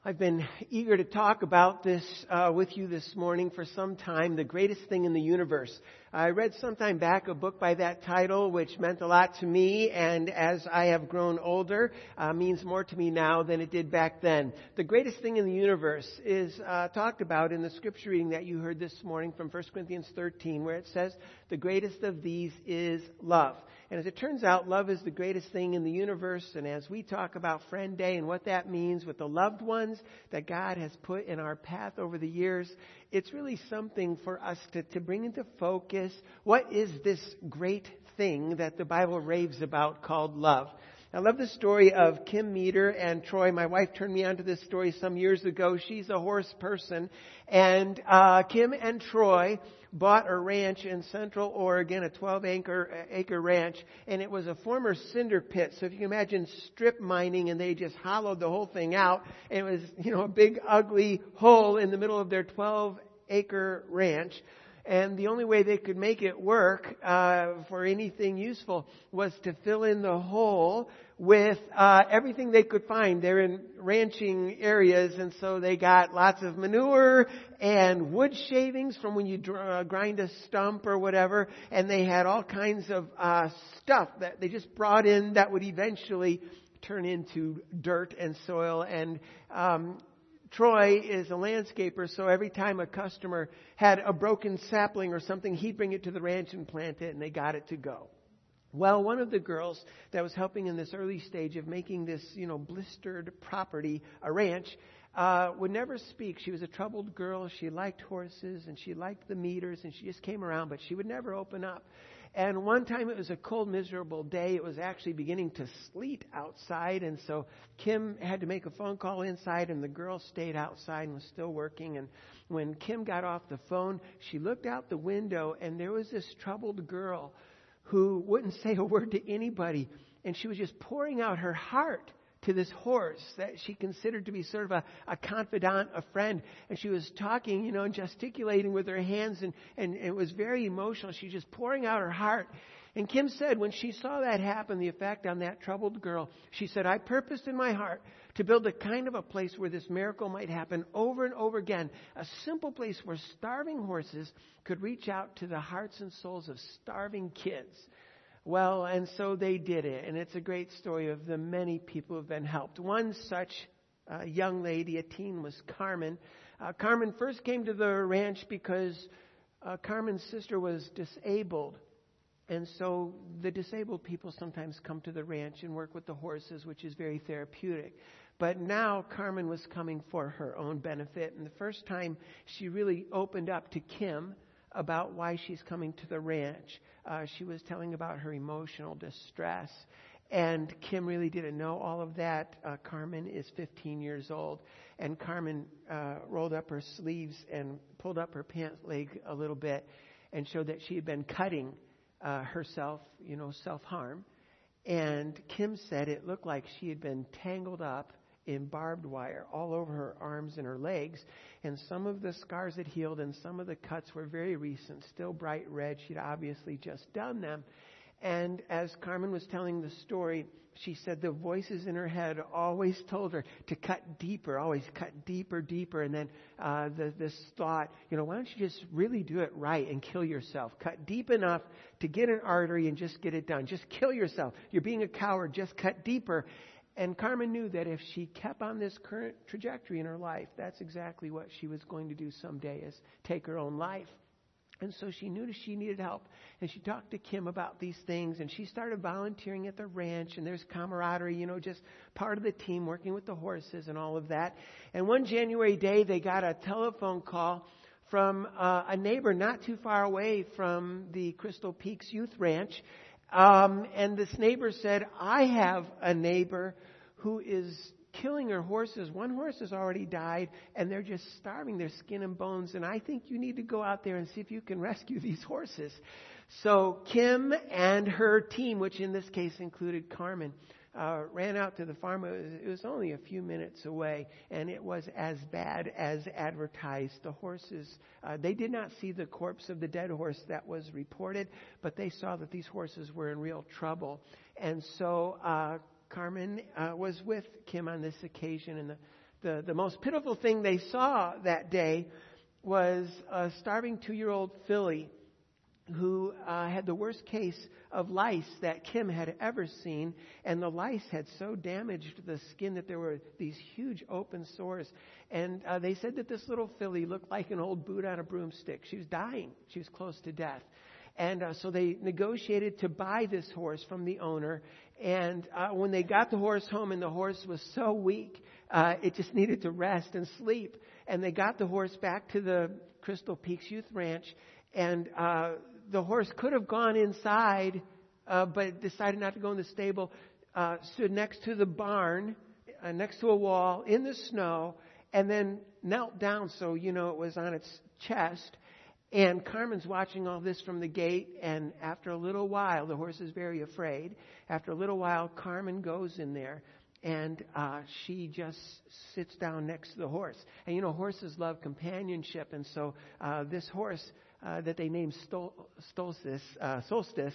I've been eager to talk about this with you this morning for some time, The Greatest Thing in the Universe. I read sometime back a book by that title, which meant a lot to me, and as I have grown older, means more to me now than it did back then. The greatest thing in the universe is talked about in the scripture reading that you heard this morning from 1 Corinthians 13, where it says, the greatest of these is love. And as it turns out, love is the greatest thing in the universe. And as we talk about Friend Day and what that means with the loved ones that God has put in our path over the years, it's really something for us to bring into focus. What is this great thing that the Bible raves about called love? I love the story of Kim Meter and Troy. My wife turned me on to this story some years ago. She's a horse person. And Kim and Troy bought a ranch in Central Oregon, a 12-acre ranch, and it was a former cinder pit. So if you can imagine strip mining, and they just hollowed the whole thing out. And it was, a big ugly hole in the middle of their 12-acre ranch. And the only way they could make it work for anything useful was to fill in the hole with everything they could find. They're in ranching areas, and so they got lots of manure and wood shavings from when you grind a stump or whatever. And they had all kinds of stuff that they just brought in that would eventually turn into dirt and soil. And Troy is a landscaper, so every time a customer had a broken sapling or something, he'd bring it to the ranch and plant it, and they got it to go. Well, one of the girls that was helping in this early stage of making this, blistered property a ranch, would never speak. She was a troubled girl. She liked horses, and she liked the meters, and she just came around, but she would never open up. And one time it was a cold, miserable day. It was actually beginning to sleet outside. And so Kim had to make a phone call inside, and the girl stayed outside and was still working. And when Kim got off the phone, she looked out the window, and there was this troubled girl who wouldn't say a word to anybody. And she was just pouring out her heart to this horse that she considered to be sort of a confidant, a friend. And she was talking, and gesticulating with her hands, and it was very emotional. She was just pouring out her heart. And Kim said when she saw that happen, the effect on that troubled girl, she said, I purposed in my heart to build a kind of a place where this miracle might happen over and over again. A simple place where starving horses could reach out to the hearts and souls of starving kids. Well, and so they did it, and it's a great story of the many people who have been helped. One such young lady, a teen, was Carmen. Carmen first came to the ranch because Carmen's sister was disabled, and so the disabled people sometimes come to the ranch and work with the horses, which is very therapeutic. But now Carmen was coming for her own benefit, and the first time she really opened up to Kim about why she's coming to the ranch. She was telling about her emotional distress, and Kim really didn't know all of that. Carmen is 15 years old, and Carmen rolled up her sleeves and pulled up her pant leg a little bit and showed that she had been cutting herself, self-harm. And Kim said it looked like she had been tangled up in barbed wire all over her arms and her legs. And some of the scars had healed, and some of the cuts were very recent, still bright red. She'd obviously just done them. And as Carmen was telling the story, she said the voices in her head always told her to cut deeper, always cut deeper, deeper. And then this thought, why don't you just really do it right and kill yourself? Cut deep enough to get an artery and just get it done. Just kill yourself. You're being a coward. Just cut deeper. And Carmen knew that if she kept on this current trajectory in her life, that's exactly what she was going to do someday, is take her own life. And so she knew that she needed help. And she talked to Kim about these things, and she started volunteering at the ranch, and there's camaraderie, just part of the team working with the horses and all of that. And one January day, they got a telephone call from a neighbor not too far away from the Crystal Peaks Youth Ranch. And this neighbor said, I have a neighbor who is killing her horses. One horse has already died, and they're just starving their skin and bones. And I think you need to go out there and see if you can rescue these horses. So Kim and her team, which in this case included Carmen, ran out to the farm. It was only a few minutes away, and it was as bad as advertised. The horses, they did not see the corpse of the dead horse that was reported, but they saw that these horses were in real trouble. And so Carmen was with Kim on this occasion, and the The most pitiful thing they saw that day was a starving 2-year-old filly who had the worst case of lice that Kim had ever seen. And the lice had so damaged the skin that there were these huge open sores. And they said that this little filly looked like an old boot on a broomstick. She was dying. She was close to death. And so they negotiated to buy this horse from the owner. And when they got the horse home, and the horse was so weak, it just needed to rest and sleep. And they got the horse back to the Crystal Peaks Youth Ranch. And the horse could have gone inside, but decided not to go in the stable. Stood next to the barn, next to a wall, in the snow, and then knelt down so, it was on its chest. And Carmen's watching all this from the gate, and after a little while, the horse is very afraid. After a little while, Carmen goes in there, and she just sits down next to the horse. And horses love companionship, and so this horse that they named Solstice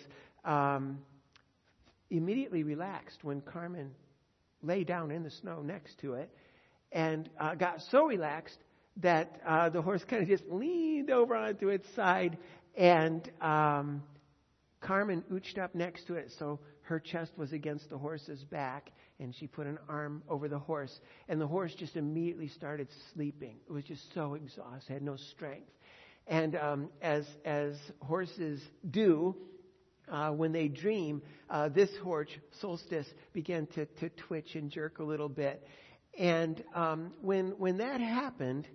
immediately relaxed when Carmen lay down in the snow next to it, and got so relaxed that the horse kind of just leaned over onto its side, and Carmen ooched up next to it, so her chest was against the horse's back, and she put an arm over the horse, and the horse just immediately started sleeping. It was just so exhausted, had no strength. And as horses do, when they dream, this horse, Solstice, began to twitch and jerk a little bit. And when that happened,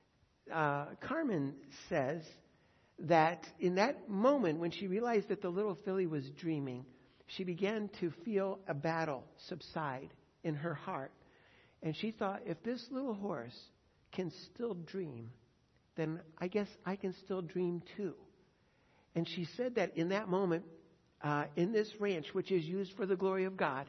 Carmen says that in that moment, when she realized that the little filly was dreaming, she began to feel a battle subside in her heart. And she thought, if this little horse can still dream, then I guess I can still dream too. And she said that in that moment, in this ranch, which is used for the glory of God,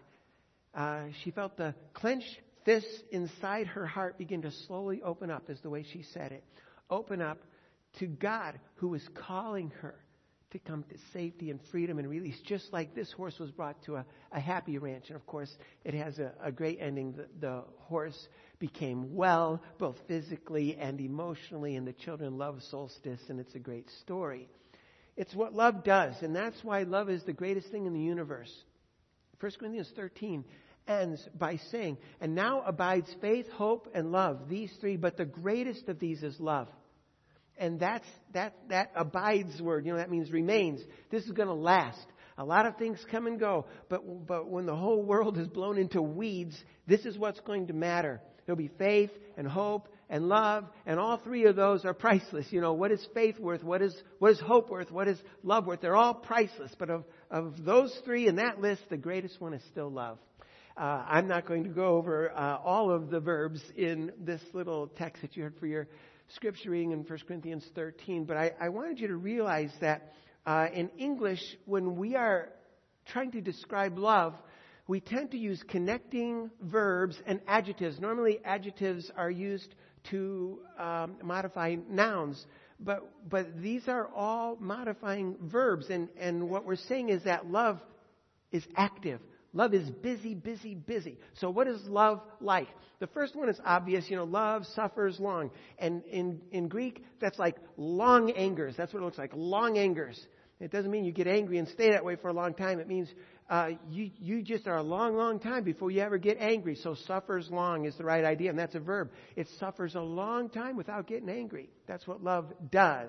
she felt the clenched fists inside her heart begin to slowly open up, is the way she said it. Open up to God, who was calling her to come to safety and freedom and release, just like this horse was brought to a happy ranch. And of course, it has a great ending. The horse became well, both physically and emotionally, and the children love Solstice, and it's a great story. It's what love does, and that's why love is the greatest thing in the universe. 1 Corinthians 13 ends by saying, and now abides faith, hope, and love, these three, but the greatest of these is love. And that abides word, that means remains. This is going to last. A lot of things come and go, but when the whole world is blown into weeds, this is what's going to matter. There'll be faith and hope and love, and all three of those are priceless. What is faith worth? What is hope worth? What is love worth? They're all priceless, but of those three in that list, the greatest one is still love. I'm not going to go over all of the verbs in this little text that you heard for your scripture reading in 1 Corinthians 13, but I wanted you to realize that in English, when we are trying to describe love, we tend to use connecting verbs and adjectives. Normally, adjectives are used to modify nouns, but these are all modifying verbs, and what we're saying is that love is active. Love is busy, busy, busy. So what is love like? The first one is obvious. Love suffers long. And in Greek, that's like long angers. That's what it looks like, long angers. It doesn't mean you get angry and stay that way for a long time. It means you just are a long, long time before you ever get angry. So suffers long is the right idea, and that's a verb. It suffers a long time without getting angry. That's what love does.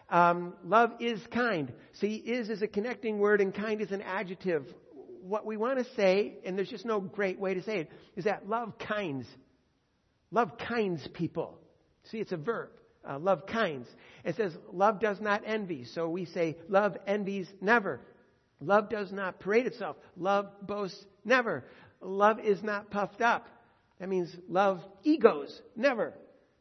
Love is kind. See, is a connecting word, and kind is an adjective. What we want to say, and there's just no great way to say it, is that love kinds. Love kinds people. See, it's a verb. Love kinds. It says, love does not envy. So we say, love envies never. Love does not parade itself. Love boasts never. Love is not puffed up. That means love egos never.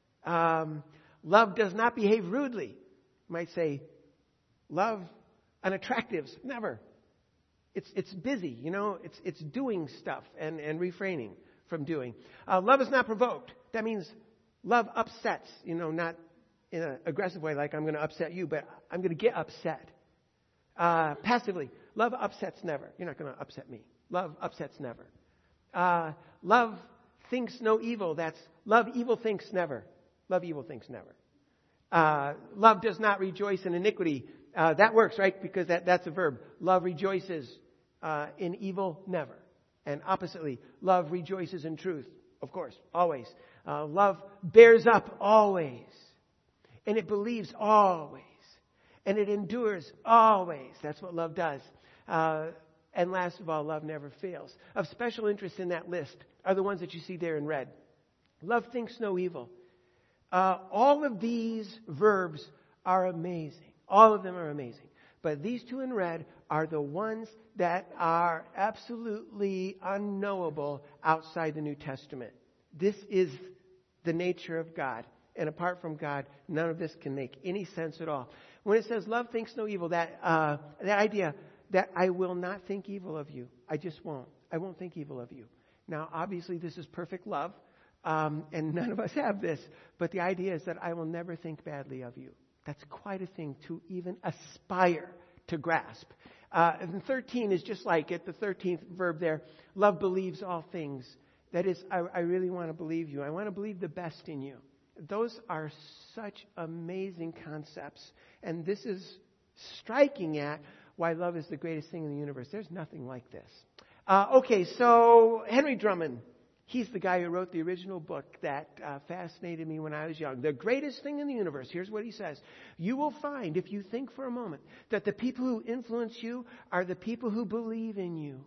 Love does not behave rudely. You might say, love unattractives never. It's busy, it's doing stuff and refraining from doing. Love is not provoked. That means love upsets, not in an aggressive way like I'm going to upset you, but I'm going to get upset. Passively, love upsets never. You're not going to upset me. Love upsets never. Love thinks no evil. That's love evil thinks never. Love evil thinks never. Love does not rejoice in iniquity. That works, right? Because that's a verb. Love rejoices in evil never. And oppositely, love rejoices in truth. Of course, always. Love bears up always. And it believes always. And it endures always. That's what love does. And last of all, love never fails. Of special interest in that list are the ones that you see there in red. Love thinks no evil. All of these verbs are amazing. All of them are amazing. But these two in red are the ones that are absolutely unknowable outside the New Testament. This is the nature of God. And apart from God, none of this can make any sense at all. When it says love thinks no evil, that idea that I will not think evil of you. I just won't. I won't think evil of you. Now, obviously, this is perfect love. And none of us have this. But the idea is that I will never think badly of you. That's quite a thing to even aspire to grasp. And 13 is just like it, the 13th verb there. Love believes all things. That is, I really want to believe you. I want to believe the best in you. Those are such amazing concepts. And this is striking at why love is the greatest thing in the universe. There's nothing like this. Okay, so Henry Drummond. He's the guy who wrote the original book that fascinated me when I was young. The greatest thing in the universe. Here's what he says. You will find, if you think for a moment, that the people who influence you are the people who believe in you.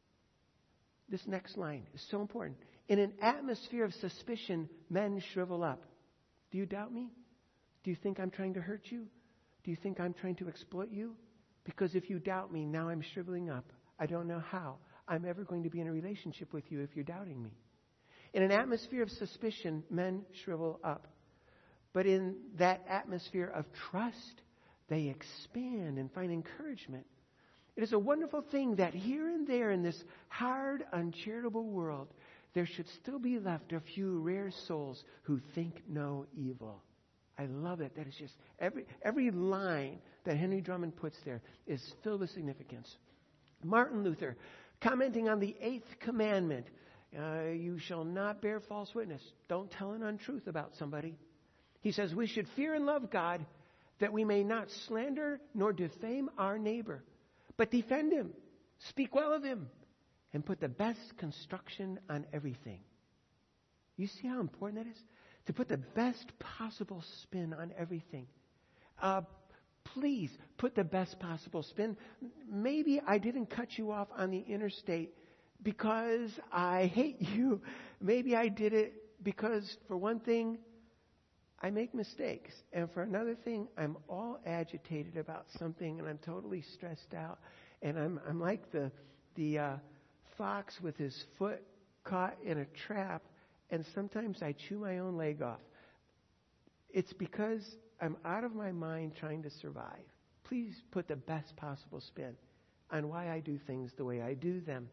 This next line is so important. In an atmosphere of suspicion, men shrivel up. Do you doubt me? Do you think I'm trying to hurt you? Do you think I'm trying to exploit you? Because if you doubt me, now I'm shriveling up. I don't know how I'm ever going to be in a relationship with you if you're doubting me. In an atmosphere of suspicion, men shrivel up. But in that atmosphere of trust, they expand and find encouragement. It is a wonderful thing that here and there in this hard, uncharitable world, there should still be left a few rare souls who think no evil. I love it. That is just every line that Henry Drummond puts there is filled with significance. Martin Luther, commenting on the 8th commandment, you shall not bear false witness. Don't tell an untruth about somebody. He says we should fear and love God that we may not slander nor defame our neighbor, but defend him, speak well of him, and put the best construction on everything. You see how important that is? To put the best possible spin on everything. Please put the best possible spin. Maybe I didn't cut you off on the interstate because I hate you. Maybe I did it because, for one thing, I make mistakes. And for another thing, I'm all agitated about something and I'm totally stressed out. And I'm like the fox with his foot caught in a trap. And sometimes I chew my own leg off. It's because I'm out of my mind trying to survive. Please put the best possible spin on why I do things the way I do them.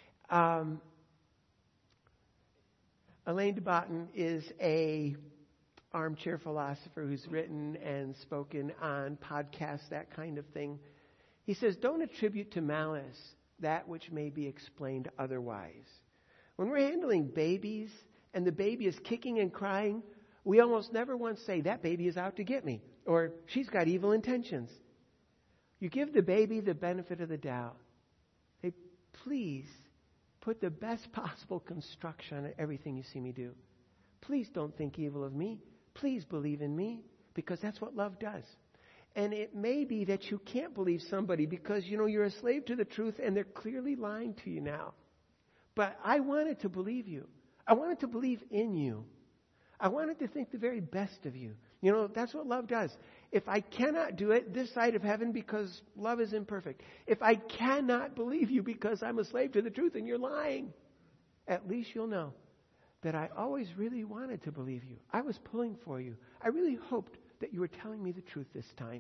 Alain de Botton is a armchair philosopher who's written and spoken on podcasts, that kind of thing. He says, don't attribute to malice that which may be explained otherwise. When we're handling babies and the baby is kicking and crying, we almost never once say, that baby is out to get me, or she's got evil intentions. You give the baby the benefit of the doubt. Hey, please put the best possible construction on everything you see me do. Please don't think evil of me. Please believe in me, because that's what love does. And it may be that you can't believe somebody because, you're a slave to the truth and they're clearly lying to you now. But I wanted to believe you. I wanted to believe in you. I wanted to think the very best of you. That's what love does. If I cannot do it this side of heaven because love is imperfect, if I cannot believe you because I'm a slave to the truth and you're lying, at least you'll know that I always really wanted to believe you. I was pulling for you. I really hoped that you were telling me the truth this time.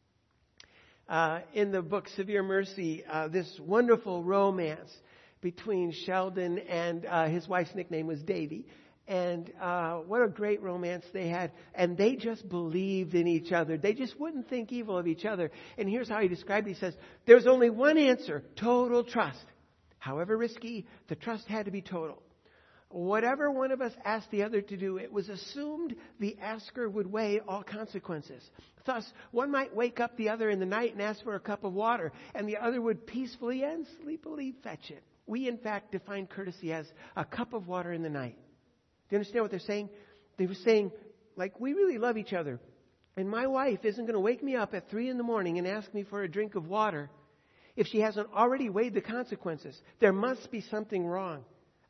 In the book Severe Mercy, this wonderful romance between Sheldon and his wife's nickname was Davy. And what a great romance they had. And they just believed in each other. They just wouldn't think evil of each other. And here's how he described it. He says, there's only one answer, total trust. However risky, the trust had to be total. Whatever one of us asked the other to do, it was assumed the asker would weigh all consequences. Thus, one might wake up the other in the night and ask for a cup of water, and the other would peacefully and sleepily fetch it. We, in fact, define courtesy as a cup of water in the night. Do you understand what they're saying? They were saying, like, we really love each other. And my wife isn't going to wake me up at 3 a.m. and ask me for a drink of water if she hasn't already weighed the consequences. There must be something wrong.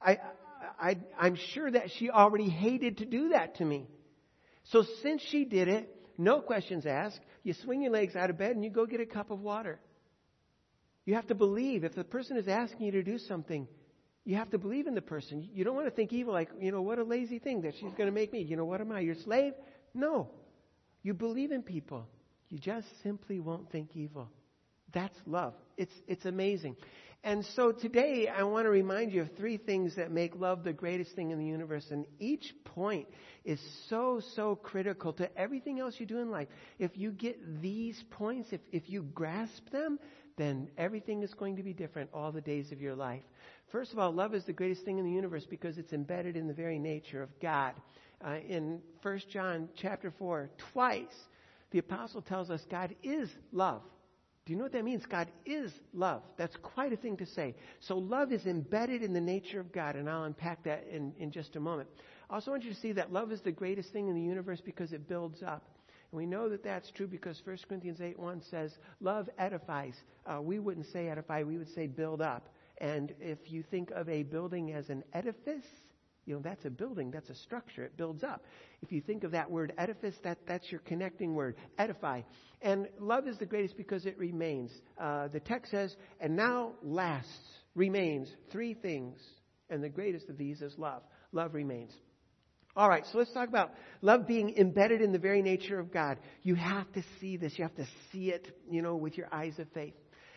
I'm sure that she already hated to do that to me. So since she did it, no questions asked, you swing your legs out of bed and you go get a cup of water. You have to believe. If the person is asking you to do something, you have to believe in the person. You don't want to think evil, like, what a lazy thing that she's going to make me. What am I, your slave? No. You believe in people. You just simply won't think evil. That's love. It's amazing. And so today I want to remind you of 3 things that make love the greatest thing in the universe. And each point is so critical to everything else you do in life. If you get these points, if you grasp them, then everything is going to be different all the days of your life. First of all, love is the greatest thing in the universe because it's embedded in the very nature of God. In 1 John chapter 4, twice, the apostle tells us God is love. Do you know what that means? God is love. That's quite a thing to say. So love is embedded in the nature of God, and I'll unpack that in just a moment. I also want you to see that love is the greatest thing in the universe because it builds up. And we know that that's true because 1 Corinthians 8:1 says, love edifies. We wouldn't say edify, we would say build up. And if you think of a building as an edifice, that's a building, that's a structure. It builds up. If you think of that word edifice, that's your connecting word, edify. And love is the greatest because it remains. The text says, and now lasts, remains, 3 things. And the greatest of these is love. Love remains. All right, so let's talk about love being embedded in the very nature of God. You have to see this. You have to see it, with your eyes of faith.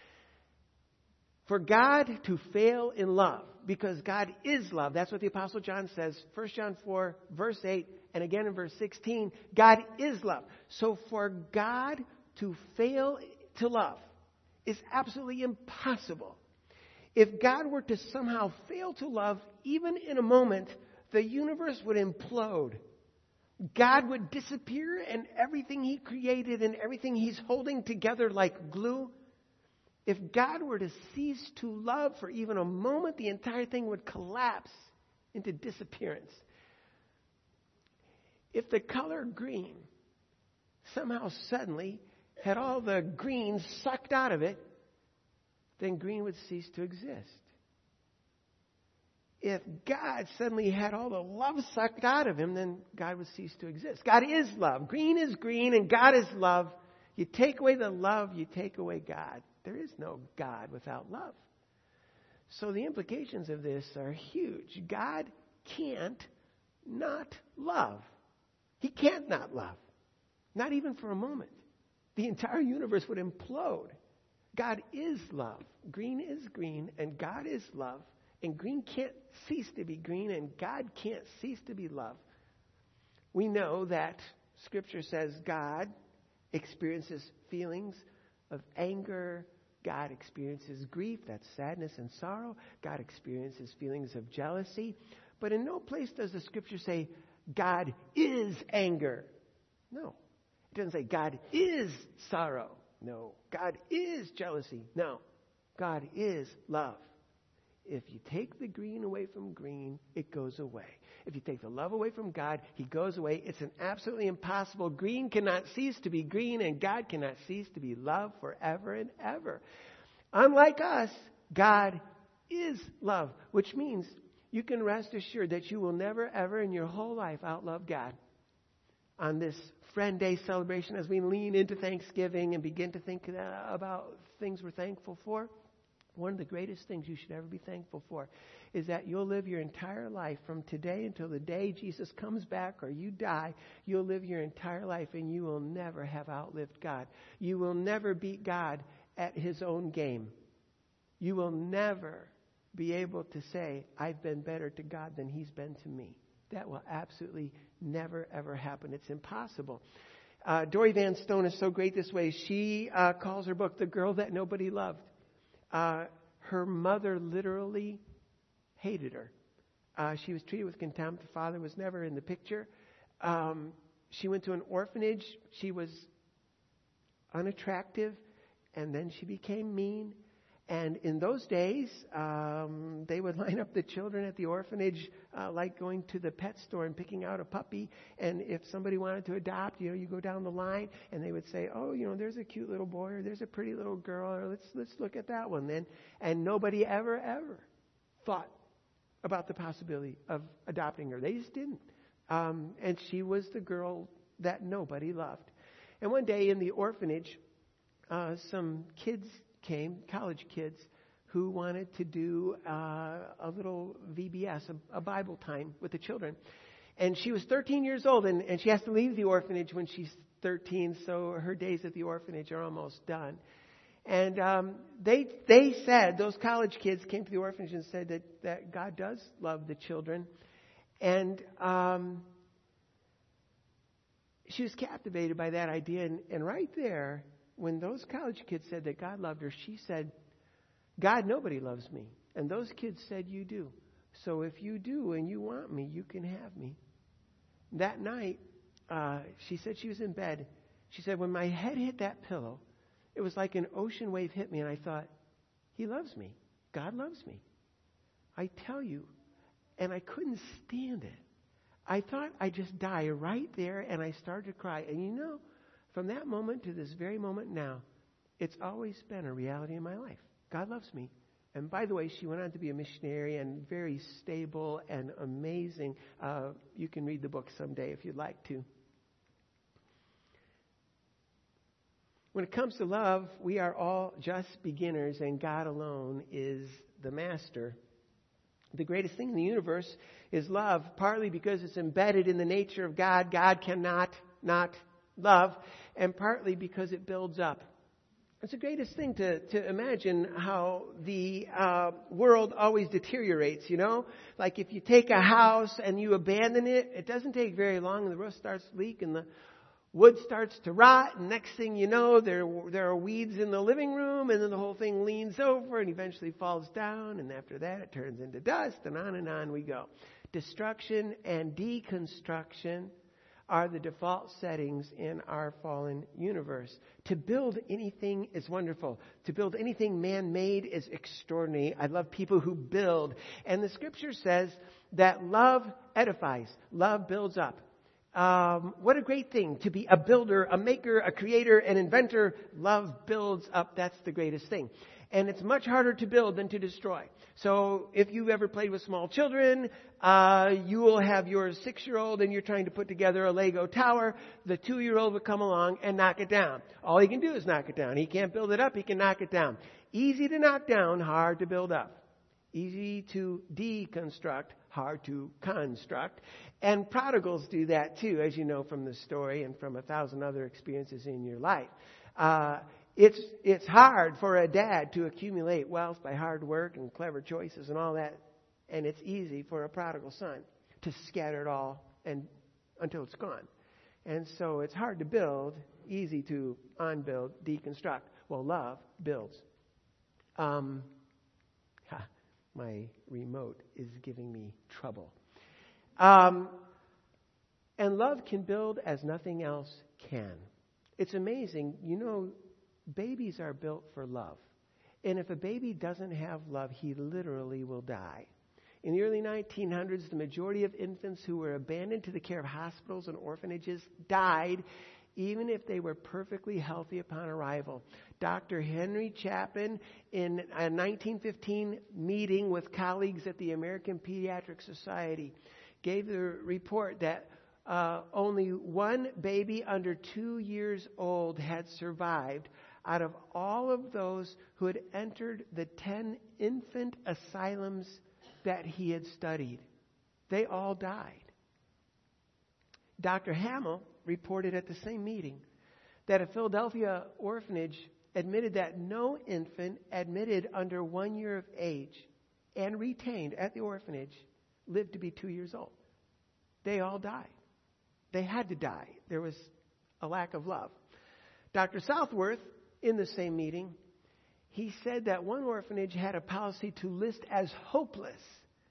For God to fail in love, because God is love. That's what the Apostle John says. 1 John 4, verse 8, and again in verse 16. God is love. So for God to fail to love is absolutely impossible. If God were to somehow fail to love, even in a moment, the universe would implode. God would disappear and everything He created and everything He's holding together like glue. If God were to cease to love for even a moment, the entire thing would collapse into disappearance. If the color green somehow suddenly had all the green sucked out of it, then green would cease to exist. If God suddenly had all the love sucked out of Him, then God would cease to exist. God is love. Green is green and God is love. You take away the love, you take away God. There is no God without love. So the implications of this are huge. God can't not love. He can't not love. Not even for a moment. The entire universe would implode. God is love. Green is green and God is love. And green can't cease to be green and God can't cease to be love. We know that Scripture says God experiences feelings of anger. God experiences grief, that's sadness and sorrow. God experiences feelings of jealousy. But in no place does the Scripture say God is anger. No. It doesn't say God is sorrow. No. God is jealousy. No. God is love. If you take the green away from green, it goes away. If you take the love away from God, He goes away. It's an absolutely impossible. Green cannot cease to be green, and God cannot cease to be love forever and ever. Unlike us, God is love, which means you can rest assured that you will never, ever in your whole life outlove God. On this Friend Day celebration, as we lean into Thanksgiving and begin to think about things we're thankful for, one of the greatest things you should ever be thankful for is that you'll live your entire life from today until the day Jesus comes back or you die. You'll live your entire life and you will never have outlived God. You will never beat God at His own game. You will never be able to say, I've been better to God than He's been to me. That will absolutely never, ever happen. It's impossible. Dory Van Stone is so great this way. She calls her book The Girl That Nobody Loved. Her mother literally hated her. She was treated with contempt. The father was never in the picture. She went to an orphanage. She was unattractive, and then she became mean. And in those days, they would line up the children at the orphanage like going to the pet store and picking out a puppy. And if somebody wanted to adopt, you go down the line, and they would say, "Oh, there's a cute little boy, or there's a pretty little girl, or let's look at that one then." And nobody ever thought about the possibility of adopting her. They just didn't. And she was the girl that nobody loved. And one day in the orphanage, some kids came, college kids, who wanted to do a little VBS, a Bible time with the children. And she was 13 years old, and she has to leave the orphanage when she's 13, so her days at the orphanage are almost done. And they said, those college kids came to the orphanage and said that God does love the children. And she was captivated by that idea. And right there, when those college kids said that God loved her, she said, "God, nobody loves me." And those kids said, "You do. So if you do and you want me, you can have me." That night, she said she was in bed. She said, when my head hit that pillow, it was like an ocean wave hit me, and I thought, He loves me. God loves me. I tell you. And I couldn't stand it. I thought I'd just die right there, and I started to cry. And from that moment to this very moment now, it's always been a reality in my life. God loves me. And by the way, she went on to be a missionary and very stable and amazing. You can read the book someday if you'd like to. When it comes to love, we are all just beginners, and God alone is the master. The greatest thing in the universe is love, partly because it's embedded in the nature of God. God cannot not love, and partly because it builds up. It's the greatest thing to imagine how the world always deteriorates, Like if you take a house and you abandon it, it doesn't take very long and the roof starts to leak and the wood starts to rot, and next thing you know, there are weeds in the living room, and then the whole thing leans over and eventually falls down, and after that it turns into dust, and on we go. Destruction and deconstruction are the default settings in our fallen universe. To build anything is wonderful. To build anything man-made is extraordinary. I love people who build. And the Scripture says that love edifies. Love builds up. What a great thing to be a builder, a maker, a creator, an inventor. Love builds up. That's the greatest thing. And it's much harder to build than to destroy. So if you've ever played with small children, you will have your 6-year-old and you're trying to put together a Lego tower. The 2-year-old will come along and knock it down. All he can do is knock it down. He can't build it up. He can knock it down. Easy to knock down, hard to build up. Easy to deconstruct, hard to construct. And prodigals do that too, as you know from the story and from 1,000 other experiences in your life. It's hard for a dad to accumulate wealth by hard work and clever choices and all that. And it's easy for a prodigal son to scatter it all until it's gone. And so it's hard to build, easy to unbuild, deconstruct. Well, love builds. My remote is giving me trouble. And love can build as nothing else can. It's amazing. Babies are built for love. And if a baby doesn't have love, he literally will die. In the early 1900s, the majority of infants who were abandoned to the care of hospitals and orphanages died, even if they were perfectly healthy upon arrival. Dr. Henry Chapin, in a 1915 meeting with colleagues at the American Pediatric Society, gave the report that only one baby under 2 years old had survived out of all of those who had entered the 10 infant asylums that he had studied. They all died. Dr. Hamill reported at the same meeting that a Philadelphia orphanage admitted that no infant admitted under 1 year of age and retained at the orphanage lived to be 2 years old. They all died. They had to die. There was a lack of love. Dr. Southworth, in the same meeting, he said that one orphanage had a policy to list as hopeless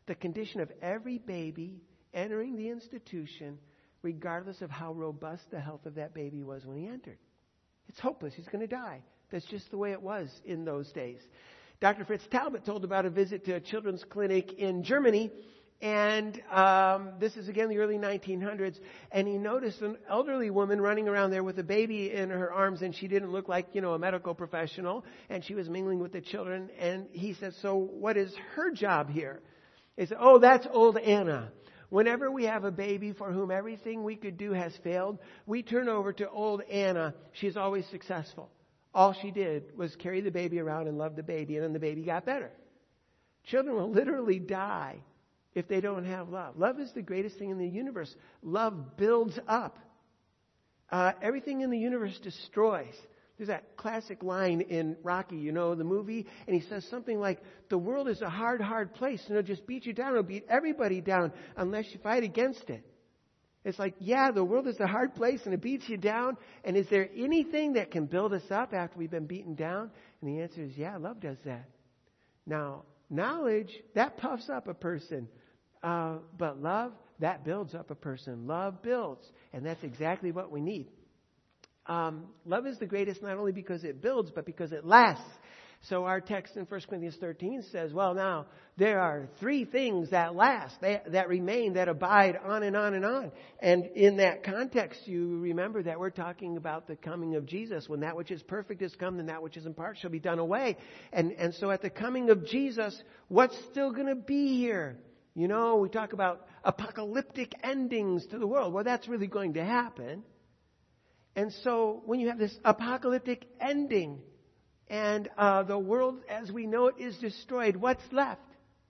the condition of every baby entering the institution, regardless of how robust the health of that baby was when he entered. It's hopeless. He's going to die. That's just the way it was in those days. Dr. Fritz Talbot told about a visit to a children's clinic in Germany, and this is again the early 1900s, and he noticed an elderly woman running around there with a baby in her arms, and she didn't look like, a medical professional, and she was mingling with the children, and he said, so what is her job here? He said, oh, that's old Anna. Whenever we have a baby for whom everything we could do has failed, we turn over to old Anna. She's always successful. All she did was carry the baby around and love the baby, and then the baby got better. Children will literally die if they don't have love. Love is the greatest thing in the universe. Love builds up. Everything in the universe destroys. There's that classic line in Rocky, the movie, and he says something like, the world is a hard, hard place, and it'll just beat you down. It'll beat everybody down unless you fight against it. It's like, yeah, the world is a hard place, and it beats you down, and is there anything that can build us up after we've been beaten down? And the answer is, yeah, love does that. Now, knowledge, that puffs up a person, but love, that builds up a person. Love builds, and that's exactly what we need. Love is the greatest not only because it builds, but because it lasts. So our text in 1 Corinthians 13 says, well, now, there are 3 things that last, that remain, that abide on and on and on. And in that context, you remember that we're talking about the coming of Jesus. When that which is perfect is come, then that which is in part shall be done away. And so at the coming of Jesus, what's still going to be here? We talk about apocalyptic endings to the world. Well, that's really going to happen. And so when you have this apocalyptic ending and the world as we know it is destroyed, what's left?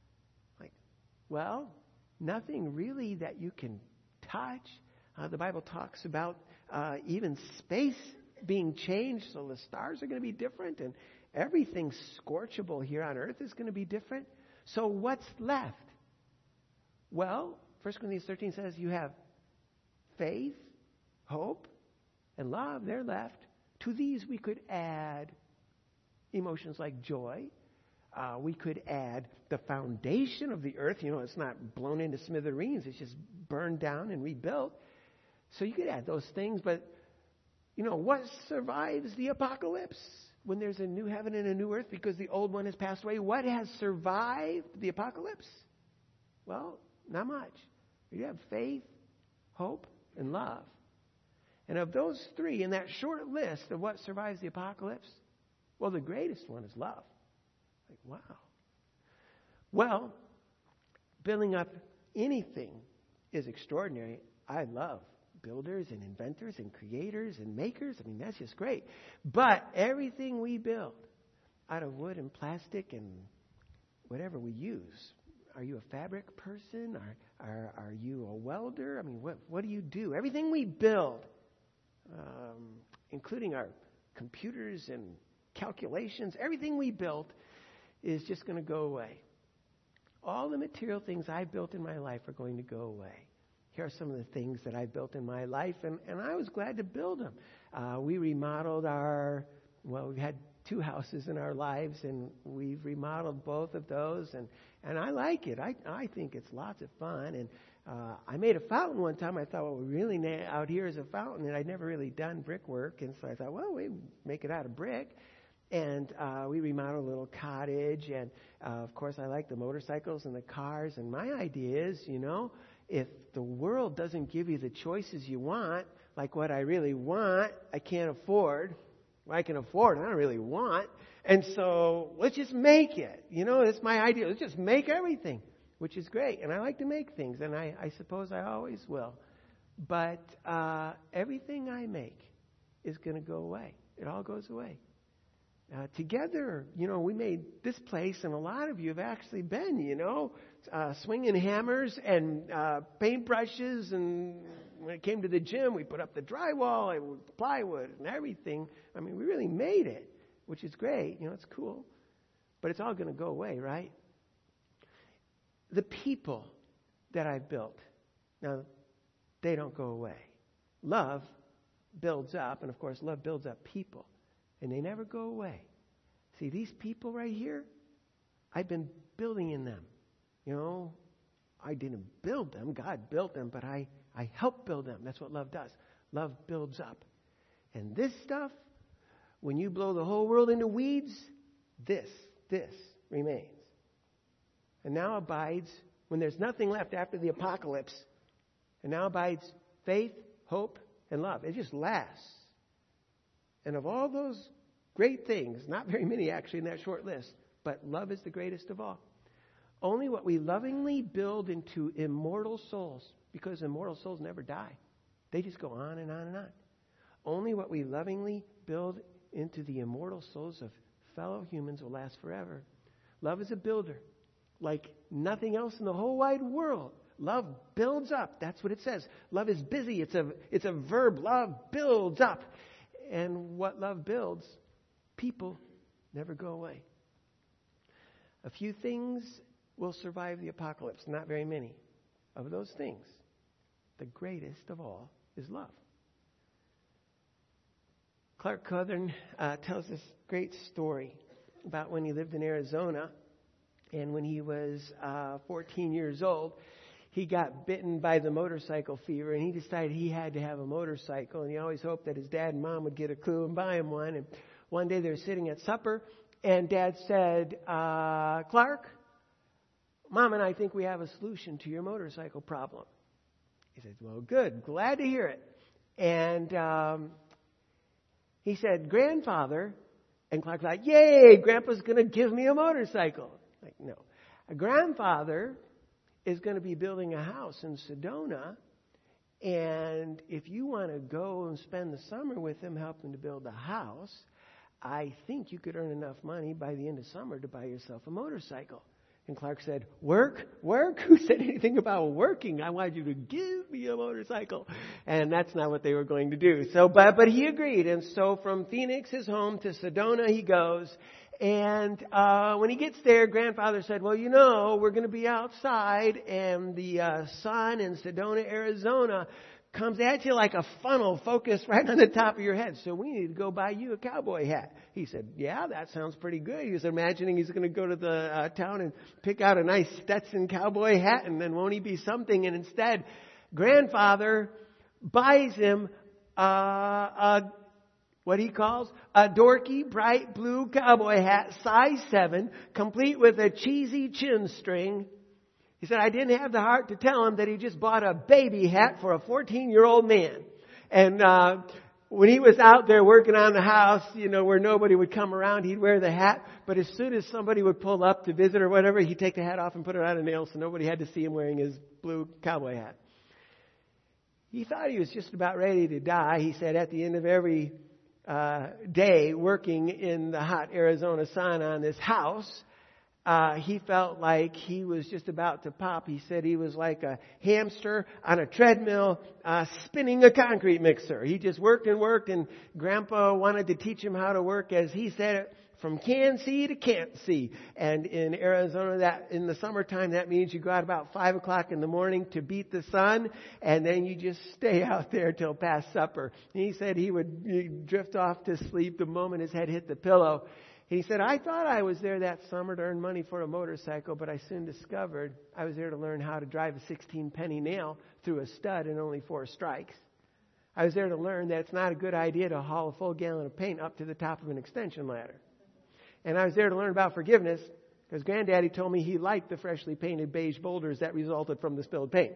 Nothing really that you can touch. The Bible talks about even space being changed, so the stars are going to be different and everything scorchable here on earth is going to be different. So what's left? Well, 1 Corinthians 13 says you have faith, hope, and love. They're left. To these we could add emotions like joy. We could add the foundation of the earth. It's not blown into smithereens. It's just burned down and rebuilt. So you could add those things. But, what survives the apocalypse? When there's a new heaven and a new earth because the old one has passed away, what has survived the apocalypse? Well, not much. You have faith, hope, and love. And of those 3, in that short list of what survives the apocalypse, well, the greatest one is love. Wow. Well, building up anything is extraordinary. I love builders and inventors and creators and makers. That's just great. But everything we build out of wood and plastic and whatever we use, are you a fabric person? Are you a welder? What do you do? Everything we build, including our computers and calculations, everything we built is just going to go away. All the material things I built in my life are going to go away. Here are some of the things that I built in my life, and I was glad to build them. We remodeled we had 2 houses in our lives, and we've remodeled both of those, and I like it. I think it's lots of fun, and I made a fountain one time. I thought, what we really need out here is a fountain, and I'd never really done brickwork, and so I thought, well, we make it out of brick. And we remodeled a little cottage, and of course I like the motorcycles and the cars, and my idea is, if the world doesn't give you the choices you want, like what I really want, I can't afford. What I can afford, I don't really want. And so let's just make it. That's my idea. Let's just make everything, which is great. And I like to make things, and I suppose I always will. But everything I make is going to go away. It all goes away. Together, we made this place, and a lot of you have actually been, swinging hammers and paintbrushes, and when it came to the gym, we put up the drywall and plywood and everything. We really made it, which is great. It's cool. But it's all going to go away, right? The people that I've built, now, they don't go away. Love builds up, and of course, love builds up people. And they never go away. See, these people right here, I've been building in them. I didn't build them. God built them, but I helped build them. That's what love does. Love builds up. And this stuff, when you blow the whole world into weeds, this remains. And now abides, when there's nothing left after the apocalypse, and now abides faith, hope, and love. It just lasts. And of all those great things, not very many actually in that short list, but love is the greatest of all. Only what we lovingly build into immortal souls, because immortal souls never die. They just go on and on and on. Only what we lovingly build into the immortal souls of fellow humans will last forever. Love is a builder, like nothing else in the whole wide world. Love builds up. That's what it says. Love is busy. It's a verb. Love builds up. And what love builds, people never go away. A few things will survive the apocalypse, not very many. Of those things, the greatest of all is love. Clark Cothern tells this great story about when he lived in Arizona, and when he was 14 years old, he got bitten by the motorcycle fever, and he decided he had to have a motorcycle, and he always hoped that his dad and mom would get a clue and buy him one. And one day they were sitting at supper, and Dad said, Clark, Mom and I think we have a solution to your motorcycle problem. He said, well, good. Glad to hear it. And he said, Grandfather, and Clark's like, yay, Grandpa's going to give me a motorcycle. Like, no. A grandfather is going to be building a house in Sedona, and if you want to go and spend the summer with him helping to build the house, I think you could earn enough money by the end of summer to buy yourself a motorcycle. And Clark said, work? Who said anything about working? I wanted you to give me a motorcycle. And that's not what they were going to do. So, but he agreed. And so from Phoenix, his home, to Sedona he goes. And when he gets there, Grandfather said, well, you know, we're going to be outside, and the sun in Sedona, Arizona comes at you like a funnel focused right on the top of your head. So we need to go buy you a cowboy hat. He said, yeah, that sounds pretty good. He was imagining he's going to go to the town and pick out a nice Stetson cowboy hat, and then won't he be something? And instead, Grandfather buys him what he calls a dorky, bright blue cowboy hat, size 7, complete with a cheesy chin string. He said, I didn't have the heart to tell him that he just bought a baby hat for a 14-year-old man. And when he was out there working on the house, you know, where nobody would come around, he'd wear the hat. But as soon as somebody would pull up to visit or whatever, he'd take the hat off and put it on a nail so nobody had to see him wearing his blue cowboy hat. He thought he was just about ready to die. He said at the end of every day working in the hot Arizona sun on this house, he felt like he was just about to pop. He said he was like a hamster on a treadmill spinning a concrete mixer. He just worked, and Grandpa wanted to teach him how to work, as he said it, from can see to can't see. And in Arizona, that in the summertime, that means you go out about 5 o'clock in the morning to beat the sun, and then you just stay out there till past supper. And he said he'd drift off to sleep the moment his head hit the pillow. He said, I thought I was there that summer to earn money for a motorcycle, but I soon discovered I was there to learn how to drive a 16-penny nail through a stud in only 4 strikes. I was there to learn that it's not a good idea to haul a full gallon of paint up to the top of an extension ladder. And I was there to learn about forgiveness, because Granddaddy told me he liked the freshly painted beige boulders that resulted from the spilled paint.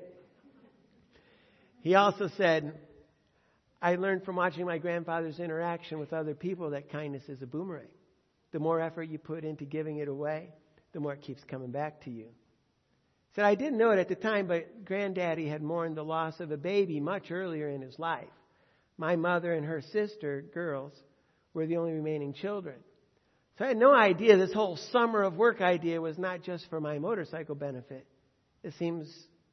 He also said, I learned from watching my grandfather's interaction with other people that kindness is a boomerang. The more effort you put into giving it away, the more it keeps coming back to you. He said, I didn't know it at the time, but Granddaddy had mourned the loss of a baby much earlier in his life. My mother and her sister, girls, were the only remaining children. So I had no idea this whole summer of work idea was not just for my motorcycle benefit. It seems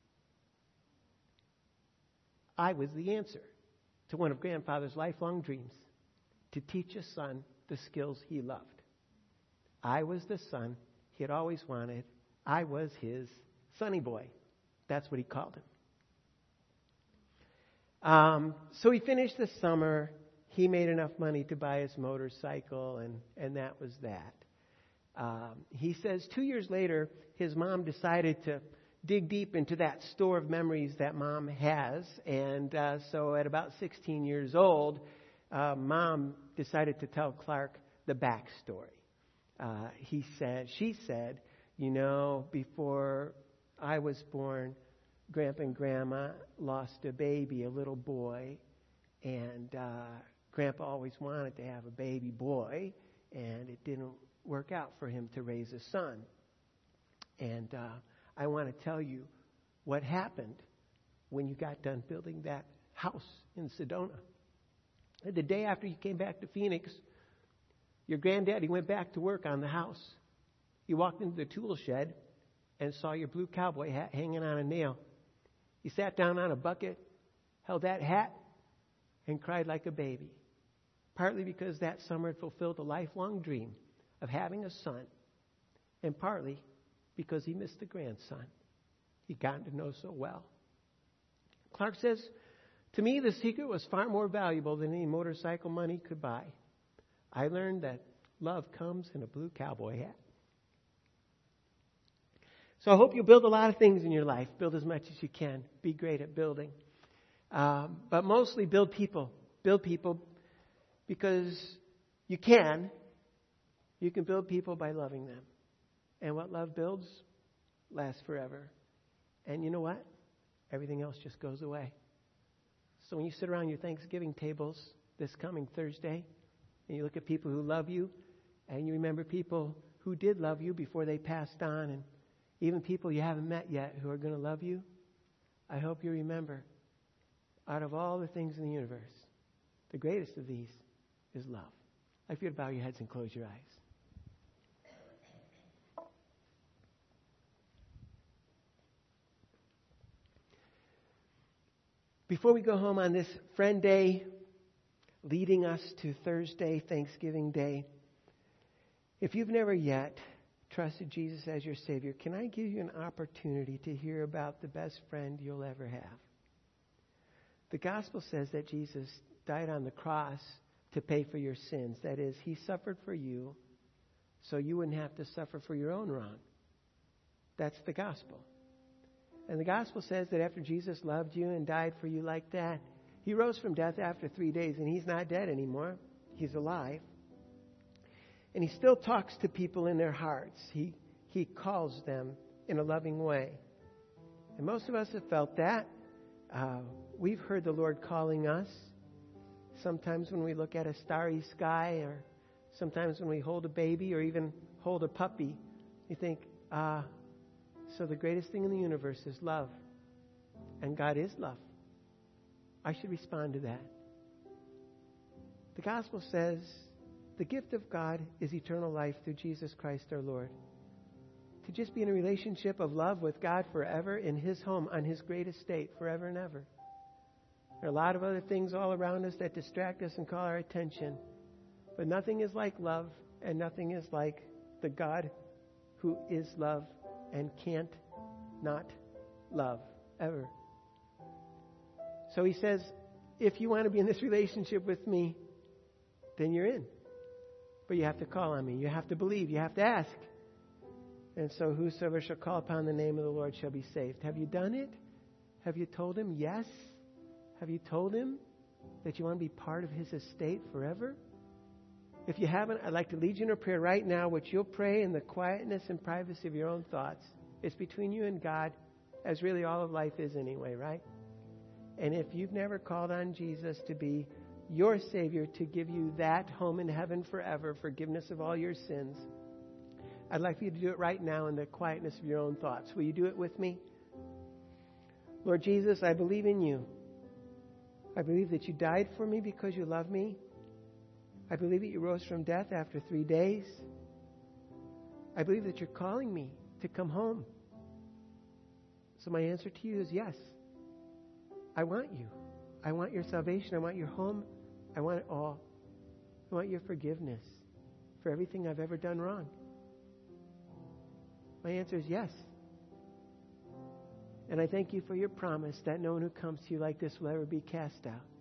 I was the answer to one of Grandfather's lifelong dreams, to teach a son the skills he loved. I was the son he had always wanted. I was his sonny boy. That's what he called him. So he finished the summer. He made enough money to buy his motorcycle, and that was that. He says 2 years later, his mom decided to dig deep into that store of memories that Mom has. And so at about 16 years old, Mom decided to tell Clark the backstory. She said, before I was born, Grandpa and Grandma lost a baby, a little boy, and Grandpa always wanted to have a baby boy, and it didn't work out for him to raise a son. And I want to tell you what happened when you got done building that house in Sedona. The day after you came back to Phoenix, your granddaddy went back to work on the house. He walked into the tool shed and saw your blue cowboy hat hanging on a nail. He sat down on a bucket, held that hat, and cried like a baby. Partly because that summer had fulfilled a lifelong dream of having a son, and partly because he missed the grandson he'd gotten to know so well. Clark says, to me, the secret was far more valuable than any motorcycle money could buy. I learned that love comes in a blue cowboy hat. So I hope you build a lot of things in your life. Build as much as you can. Be great at building. But mostly build people. Build people because you can. You can build people by loving them. And what love builds lasts forever. And you know what? Everything else just goes away. So when you sit around your Thanksgiving tables this coming Thursday, and you look at people who love you, and you remember people who did love you before they passed on, and even people you haven't met yet who are going to love you, I hope you remember, out of all the things in the universe, the greatest of these is love. I'd like you to bow your heads and close your eyes. Before we go home on this Friend Day, leading us to Thursday, Thanksgiving Day, if you've never yet trusted Jesus as your Savior, can I give you an opportunity to hear about the best friend you'll ever have? The gospel says that Jesus died on the cross to pay for your sins. That is, He suffered for you so you wouldn't have to suffer for your own wrong. That's the gospel. And the gospel says that after Jesus loved you and died for you like that, He rose from death after 3 days, and He's not dead anymore. He's alive. And He still talks to people in their hearts. He calls them in a loving way. And most of us have felt that. We've heard the Lord calling us. Sometimes when we look at a starry sky, or sometimes when we hold a baby or even hold a puppy, you think, so the greatest thing in the universe is love. And God is love. I should respond to that. The gospel says the gift of God is eternal life through Jesus Christ our Lord. To just be in a relationship of love with God forever in His home on His great estate forever and ever. There are a lot of other things all around us that distract us and call our attention. But nothing is like love, and nothing is like the God who is love and can't not love ever. So He says, if you want to be in this relationship with me, then you're in. But you have to call on me. You have to believe. You have to ask. And so whosoever shall call upon the name of the Lord shall be saved. Have you done it? Have you told Him yes? Have you told Him that you want to be part of His estate forever? If you haven't, I'd like to lead you in a prayer right now, which you'll pray in the quietness and privacy of your own thoughts. It's between you and God, as really all of life is anyway, right? And if you've never called on Jesus to be your Savior, to give you that home in heaven forever, forgiveness of all your sins, I'd like for you to do it right now in the quietness of your own thoughts. Will you do it with me? Lord Jesus, I believe in you. I believe that you died for me because you love me. I believe that you rose from death after 3 days. I believe that you're calling me to come home. So my answer to you is yes. I want you. I want your salvation. I want your home. I want it all. I want your forgiveness for everything I've ever done wrong. My answer is yes. And I thank you for your promise that no one who comes to you like this will ever be cast out.